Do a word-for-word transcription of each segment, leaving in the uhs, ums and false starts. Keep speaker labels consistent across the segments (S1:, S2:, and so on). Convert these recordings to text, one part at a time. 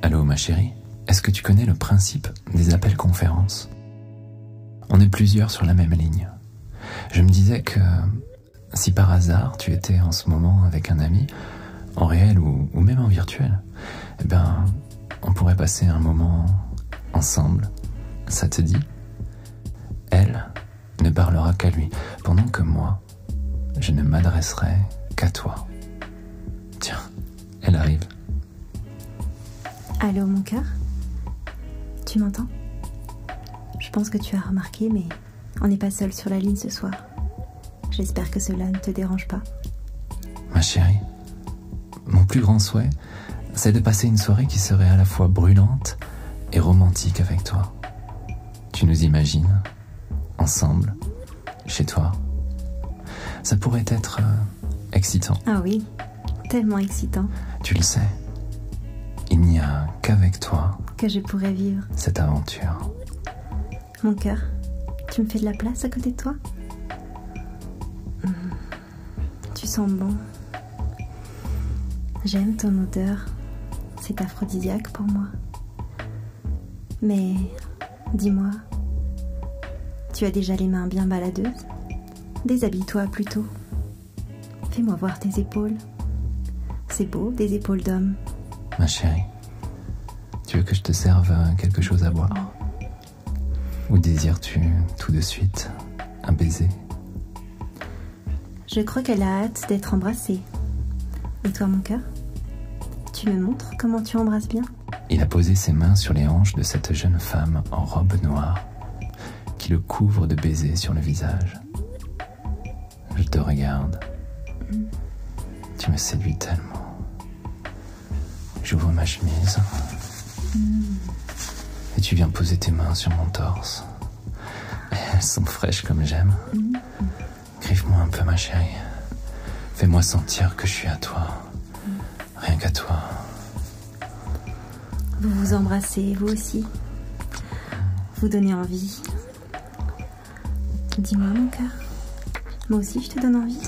S1: Allô, ma chérie, est-ce que tu connais le principe des appels conférences? On est plusieurs sur la même ligne. Je me disais que si par hasard tu étais en ce moment avec un ami, en réel ou, ou même en virtuel, eh ben, on pourrait passer un moment ensemble. Ça te dit? Elle ne parlera qu'à lui, pendant que moi, je ne m'adresserai qu'à toi. Tiens, elle arrive.
S2: Allô, mon cœur? Tu m'entends? Je pense que tu as remarqué, mais on n'est pas seul sur la ligne ce soir. J'espère que cela ne te dérange pas.
S1: Ma chérie, mon plus grand souhait, c'est de passer une soirée qui serait à la fois brûlante et romantique avec toi. Tu nous imagines, ensemble, chez toi? Ça pourrait être euh, excitant.
S2: Ah oui, tellement excitant.
S1: Tu le sais, il n'y a qu'avec toi
S2: que je pourrais vivre
S1: cette aventure.
S2: Mon cœur, tu me fais de la place à côté de toi? Mmh. Tu sens bon. J'aime ton odeur. C'est aphrodisiaque pour moi. Mais dis-moi, tu as déjà les mains bien baladeuses? Déshabille-toi plutôt. Fais-moi voir tes épaules. C'est beau, des épaules d'homme.
S1: Ma chérie, tu veux que je te serve quelque chose à boire? Ou désires-tu tout de suite un baiser?
S2: Je crois qu'elle a hâte d'être embrassée. Et toi, mon cœur? Tu me montres comment tu embrasses bien?
S1: Il a posé ses mains sur les hanches de cette jeune femme en robe noire qui le couvre de baisers sur le visage. Je te regarde. Mm. Tu me séduis tellement. J'ouvre ma chemise. Mm. Et tu viens poser tes mains sur mon torse. Elles sont fraîches comme j'aime. Mm. Griffe-moi un peu, ma chérie. Fais-moi sentir que je suis à toi. Mm. Rien qu'à toi.
S2: Vous vous embrassez, vous aussi. Vous donnez envie. Dis-moi, mon cœur. Moi aussi, je te donne envie.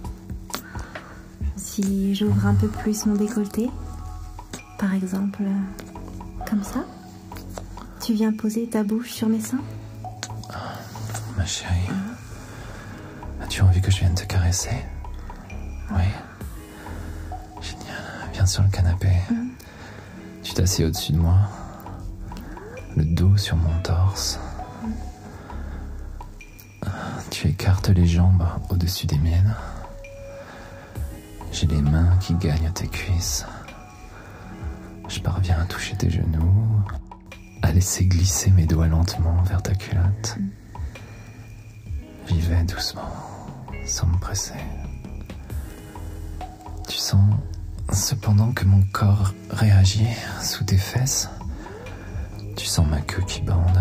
S2: Si j'ouvre un peu plus mon décolleté, par exemple, comme ça, tu viens poser ta bouche sur mes seins?
S1: Ma chérie, as-tu envie que je vienne te caresser? Oui. Génial. Viens sur le canapé. Mm. Tu t'assieds au-dessus de moi, le dos sur mon torse. Tu écartes les jambes au-dessus des miennes. J'ai les mains qui gagnent tes cuisses. Je parviens à toucher tes genoux, à laisser glisser mes doigts lentement vers ta culotte. J'y vais doucement, sans me presser. Tu sens cependant que mon corps réagit sous tes fesses. Tu sens ma queue qui bande.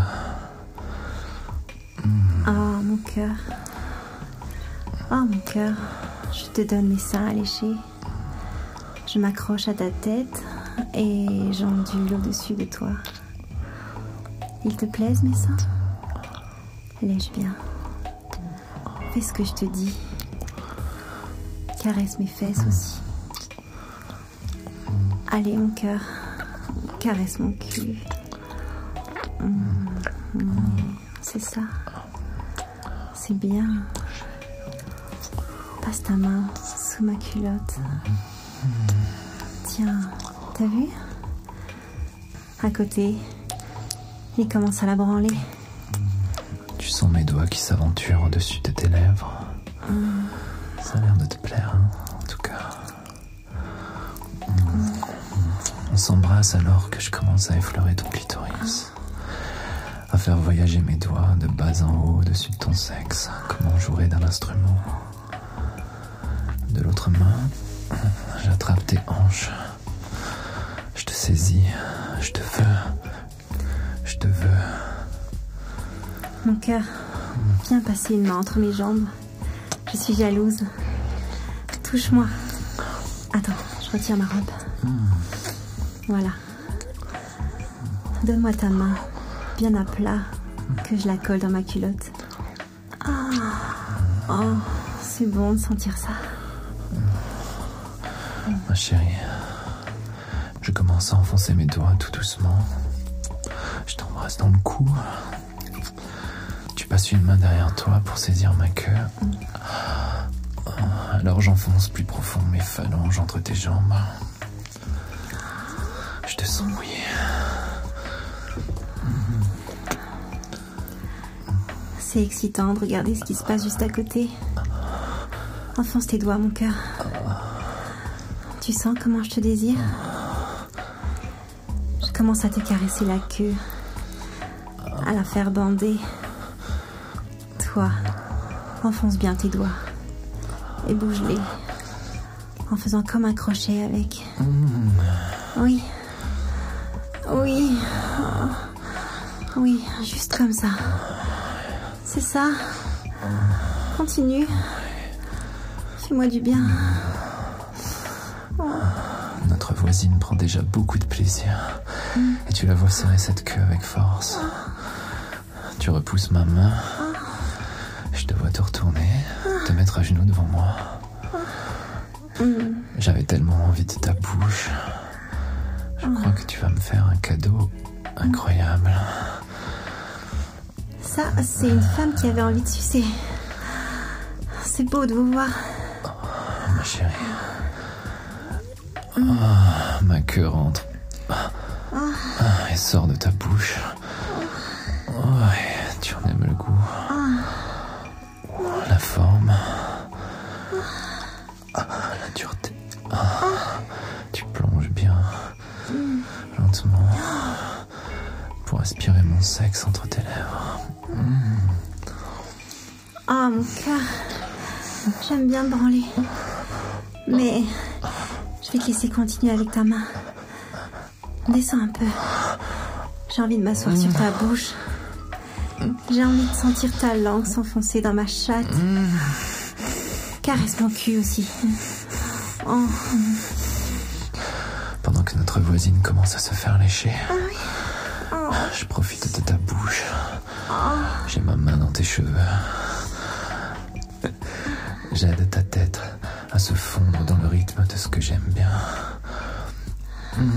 S2: Mmh. Oh, mon cœur. Oh, mon cœur. Je te donne mes seins à lécher. Je m'accroche à ta tête et j'ondule au-dessus de toi. Ils te plaisent, mes seins? Lèche bien. Fais ce que je te dis. Caresse mes fesses aussi. Allez, mon cœur. Caresse mon cul. Mmh. Mmh. C'est ça. C'est bien. Passe ta main sous ma culotte. Tiens, t'as vu? À côté, il commence à la branler.
S1: Tu sens mes doigts qui s'aventurent au-dessus de tes lèvres. Mm. Ça a l'air de te plaire, hein, en tout cas. Mm. Mm. On s'embrasse alors que je commence à effleurer ton clitoris. À faire voyager mes doigts de bas en haut au-dessus de ton sexe, comme on jouerait d'un instrument. De l'autre main, j'attrape tes hanches. Je te saisis, je te veux, je te veux.
S2: Mon cœur, viens passer une main entre mes jambes. Je suis jalouse. Touche-moi. Attends, je retire ma robe. Mm. Voilà. Donne-moi ta main, bien à plat, que je la colle dans ma culotte. Oh, oh c'est bon de sentir ça.
S1: Ma chérie, je commence commence à enfoncer mes doigts tout doucement. Je t'embrasse dans le cou. Tu passes une main derrière toi pour saisir ma queue. Alors j'enfonce plus profond mes phalanges entre tes jambes. Je te sens mouillé.
S2: C'est excitant de regarder ce qui se passe juste à côté. Enfonce tes doigts, mon cœur. Tu sens comment je te désire? Je commence à te caresser la queue, à la faire bander. Toi, enfonce bien tes doigts et bouge-les en faisant comme un crochet avec. Oui. Oui. Oui, juste comme ça. C'est ça. Continue. Fais-moi du bien. Oh.
S1: Notre voisine prend déjà beaucoup de plaisir. Mm. Et tu la vois serrer cette queue avec force. Oh. Tu repousses ma main. Oh. Je te vois te retourner, oh. te mettre à genoux devant moi. Oh. Mm. J'avais tellement envie de ta bouche. Je oh. crois que tu vas me faire un cadeau incroyable.
S2: Ça, c'est une femme qui avait envie de sucer. C'est beau de vous voir.
S1: Oh, ma chérie. Mm. Oh, ma queue rentre. Oh. Et sort de ta bouche. Oh, ouais, tu en aimes le goût. Oh. Oh, la forme. Oh, la dureté. Oh. Tu plonges bien. Mm. Lentement. Pour aspirer mon sexe entre tes lèvres. Mm.
S2: Oh, mon cœur. J'aime bien te branler. Mais je vais te laisser continuer avec ta main. Descends un peu. J'ai envie de m'asseoir mmh. sur ta bouche. J'ai envie de sentir ta langue s'enfoncer dans ma chatte. Mmh. Caresse mon cul aussi. Oh.
S1: Pendant que notre voisine commence à se faire lécher,
S2: ah oui. oh.
S1: je profite de ta bouche.
S2: Oh.
S1: J'ai ma main dans tes cheveux. J'aide ta tête à se fondre dans le rythme de ce que j'aime bien. Mmh.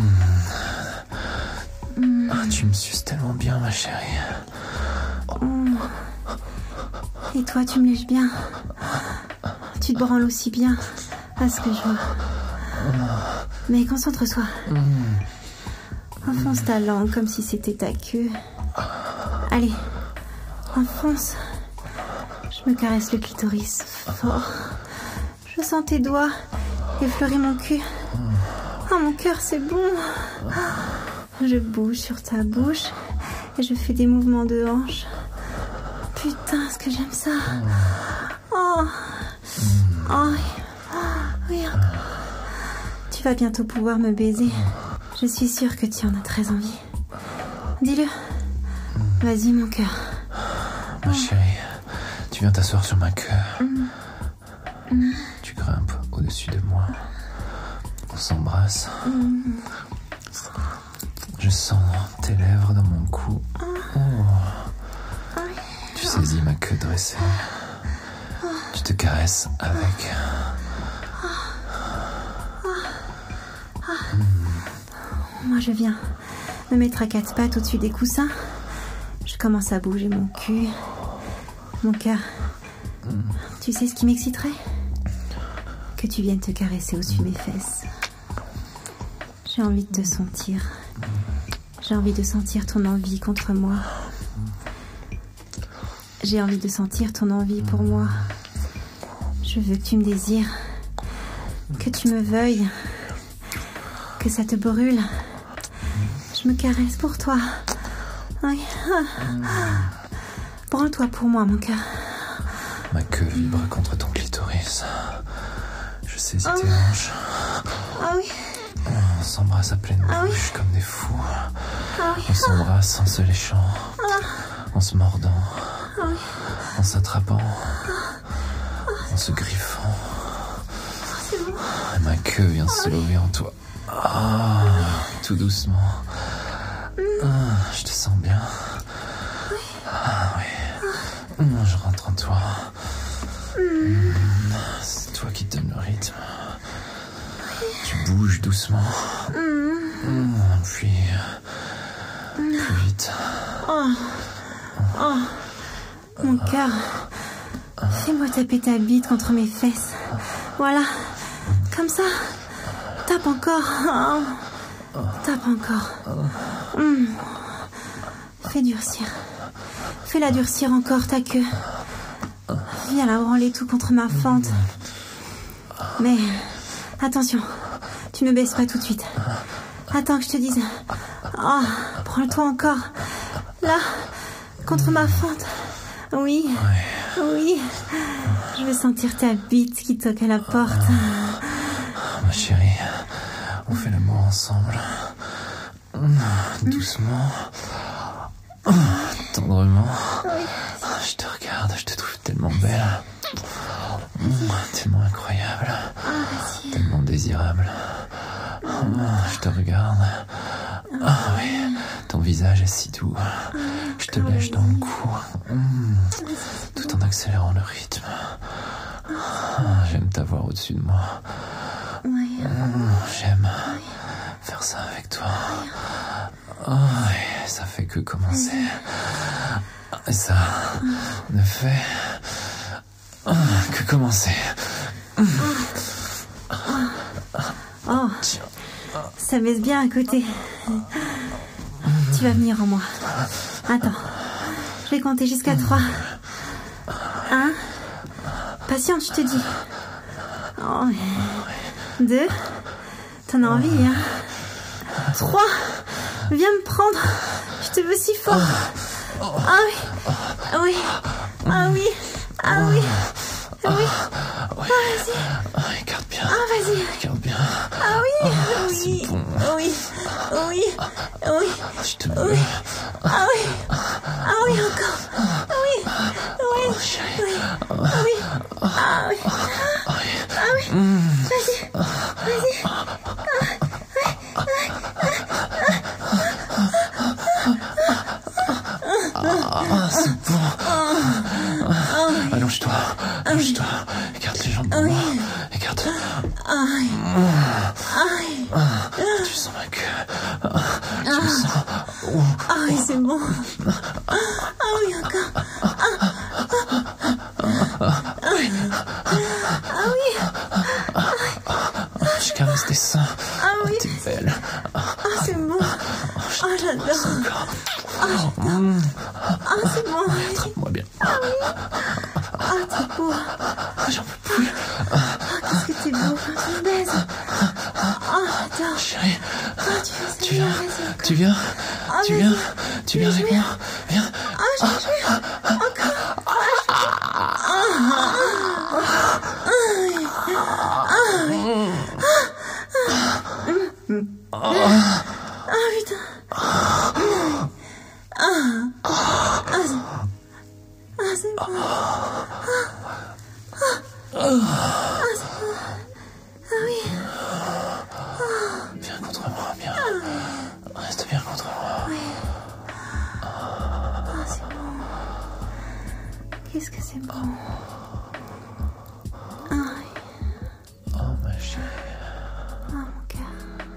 S1: Mmh. Ah, tu me suces tellement bien, ma chérie.
S2: Mmh. Et toi, tu me lèches bien. Tu te branles aussi bien, à ce que je vois. Mais concentre-toi. Mmh. Enfonce ta langue comme si c'était ta queue. Allez, enfonce. Je me caresse le clitoris fort. Je sens tes doigts effleurer mon cul. Oh, mon cœur, c'est bon. Je bouge sur ta bouche et je fais des mouvements de hanche. Putain, est-ce que j'aime ça. Oh. Oh. Oui. Tu vas bientôt pouvoir me baiser. Je suis sûre que tu en as très envie. Dis-le. Vas-y, mon cœur.
S1: Ma chérie, tu viens t'asseoir sur ma queue.
S2: Mm. Mm.
S1: Tu grimpes au-dessus de moi. On s'embrasse.
S2: Mm.
S1: Je sens tes lèvres dans mon cou. Oh. Tu saisis ma queue dressée. Tu te caresses avec.
S2: Mm. Moi, je viens me mettre à quatre pattes au-dessus des coussins. Je commence à bouger mon cul. Mon cœur. Mm. Tu sais ce qui m'exciterait? Que tu viennes te caresser au-dessus de mes fesses. J'ai envie de te sentir. J'ai envie de sentir ton envie contre moi. J'ai envie de sentir ton envie pour moi. Je veux que tu me désires. Que tu me veuilles. Que ça te brûle. Je me caresse pour toi. Oui. Branle-toi pour moi, mon cœur.
S1: Ma queue vibre contre ton clitoris. Je saisis oh. tes hanches.
S2: Ah oui.
S1: On s'embrasse à pleine
S2: ah
S1: bouche
S2: oui.
S1: comme des fous.
S2: Ah oui.
S1: On s'embrasse en se léchant.
S2: Ah.
S1: En se mordant.
S2: Ah oui.
S1: En s'attrapant.
S2: Ah.
S1: En se griffant.
S2: C'est bon.
S1: Ma queue vient
S2: ah
S1: se
S2: oui.
S1: lever en toi. Ah, tout doucement.
S2: Mm.
S1: Ah, je te sens bien.
S2: Oui.
S1: Ah oui. Ah. Je rentre en toi.
S2: Mm.
S1: C'est toi qui te donne le rythme. Oui. Tu bouges doucement.
S2: Mm.
S1: Puis... plus vite.
S2: Oh. Oh. Mon cœur. Fais-moi taper ta bite contre mes fesses. Voilà. Comme ça. Tape encore. Oh. Tape encore. Mmh. Fais durcir. Fais-la durcir encore, ta queue. Viens la branler tout contre ma fente. Mais... attention. Tu ne baisses pas tout de suite. Attends que je te dise. Oh, prends-le-toi encore. Là, contre ma fente. Oui, oui. Je veux sentir ta bite qui toque à la porte.
S1: Ma chérie, on fait l'amour ensemble. Doucement. Tendrement. Je te regarde, je te trouve tellement belle. Tellement incroyable. Tellement désirable. Je te regarde. Ah oui, ton visage est si doux. Je te lèche dans le cou, mmh, tout en accélérant le rythme. J'aime t'avoir au-dessus de moi. Mmh, j'aime faire ça avec toi. Oh, oui, ça fait que commencer. Et ça ne fait que commencer.
S2: Oh, ça baisse bien à côté. Tu vas venir en moi. Attends, je vais compter jusqu'à trois. Un. Patiente, je te dis. Oh. Deux. T'en as envie, hein? Trois. Viens me prendre. Je te veux si fort. Ah oui. Ah oui. Ah oui. Ah oui. Ah oui. Ah, vas-y.
S1: Regarde bien.
S2: Ah, vas-y.
S1: Regarde bien.
S2: Ah oui.
S1: Oh,
S2: Oui.
S1: c'est bon.
S2: Oui. Oui. Oui.
S1: Je te veux.
S2: Oui. Ah oui. Ah oui, encore. Ah oui. Oui.
S1: Oh, chérie.
S2: Oui. Ah oui. Ah oui. Ah oui. Vas-y. Vas-y.
S1: Ah, c'est bon. Allonge-toi. Allonge-toi. Écarte les jambes de moi. Écarte. Tu sens ma queue. Tu me sens.
S2: Ah oui, c'est bon. Ah oui, encore. Ah oui.
S1: Je caresse tes seins.
S2: Ah oui.
S1: T'es belle.
S2: Ah, c'est bon. Ah, j'adore. Ah, c'est bon.
S1: Attrape-moi bien.
S2: Ah oui. Ah, t'es beau.
S1: J'en peux plus.
S2: Ah, qu'est-ce que t'es beau quand tu me baises. Ah, j'adore.
S1: Chérie.
S2: Ah, tu fais ça.
S1: Tu viens.
S2: Vas-y, encore.
S1: Tu viens.
S2: Ah,
S1: Tu
S2: vas-y.
S1: viens. Tu viens
S2: Je
S1: avec
S2: viens.
S1: moi. Viens.
S2: Ah, je vais jouer. Encore. Ah, je vais jouer. Ah, putain. Ah, ah, c'est ah, c'est bon. Ah, c'est bon. Ah oui.
S1: Viens contre moi. Viens. Reste bien contre moi.
S2: Oui. Ah, c'est bon. Qu'est-ce que c'est bon. Ah oui.
S1: Oh, ma chérie.
S2: Ah, mon cœur.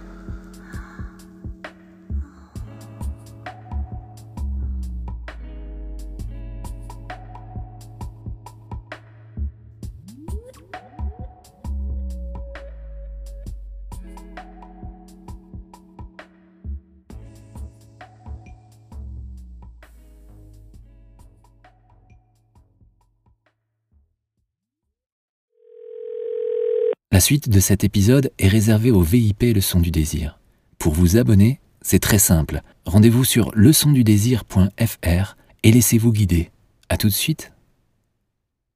S1: La suite de cet épisode est réservée au V I P Leçon du désir. Pour vous abonner, c'est très simple. Rendez-vous sur leçon du désir point f r et laissez-vous guider. À tout de suite.